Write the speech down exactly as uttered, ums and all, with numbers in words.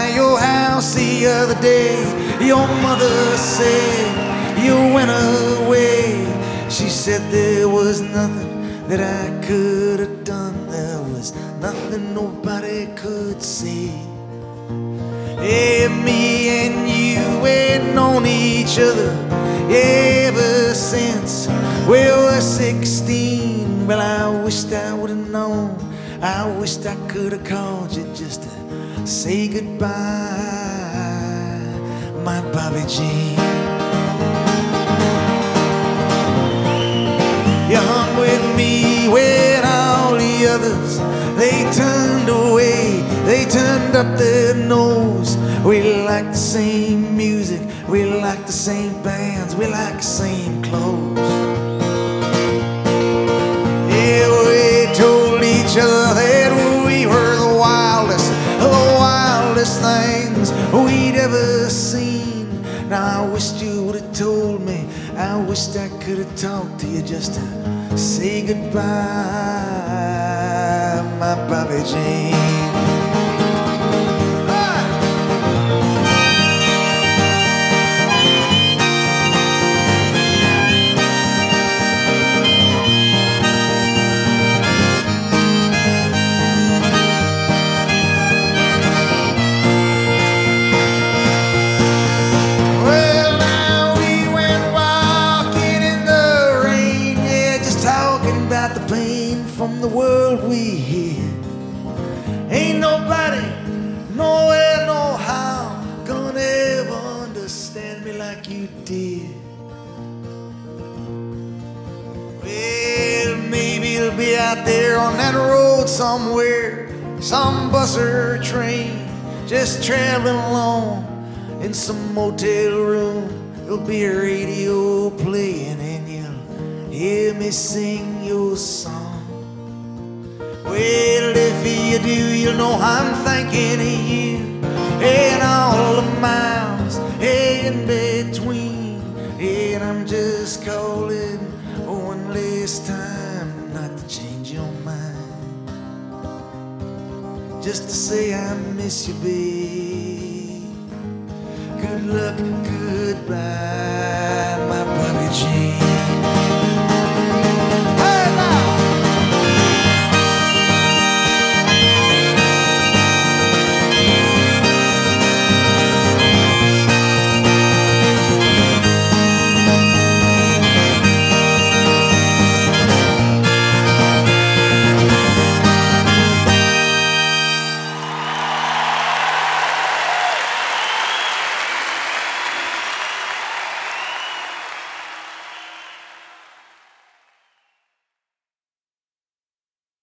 by your house the other day. Your mother said you went away. She said there was nothing that I could have done. There was nothing nobody could see. Hey, me and you ain't known each other ever since we were sixteen. Well, I wished I would have known. I wished I could have called you just to say goodbye, my Bobby Jean. You hung with me when all the others, they turned away, they turned up their nose. We like the same music, we like the same bands, we like the same clothes. Yeah, we told each other that we were the wildest, the wildest things we'd ever seen. Now I wished you would have told me, I wished I could have talked to you just to say goodbye, my Bobby Jean. The pain from the world we hear. Ain't nobody, nowhere, no how, gonna ever understand me like you did. Well, maybe you'll be out there on that road somewhere, some bus or train, just traveling along. In some motel room, there'll be a radio playing and you'll hear me sing your song. Well, if you do, you'll know I'm thinking of you and all the miles in between. And I'm just calling one last time, not to change your mind, just to say I miss you, babe. Good luck, goodbye.